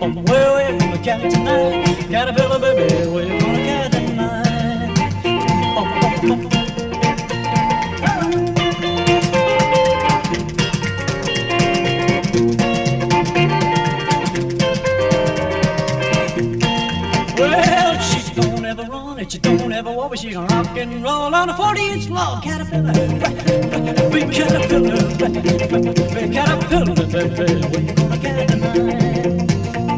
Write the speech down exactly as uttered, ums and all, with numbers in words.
Where we're gonna cat tonight, caterpillar baby, we're gonna cat tonight. Well, she don't ever run and she don't ever walk, but she gonna rock and roll on a forty-inch log. Caterpillar, big caterpillar, big caterpillar, baby, we're gonna cat tonight.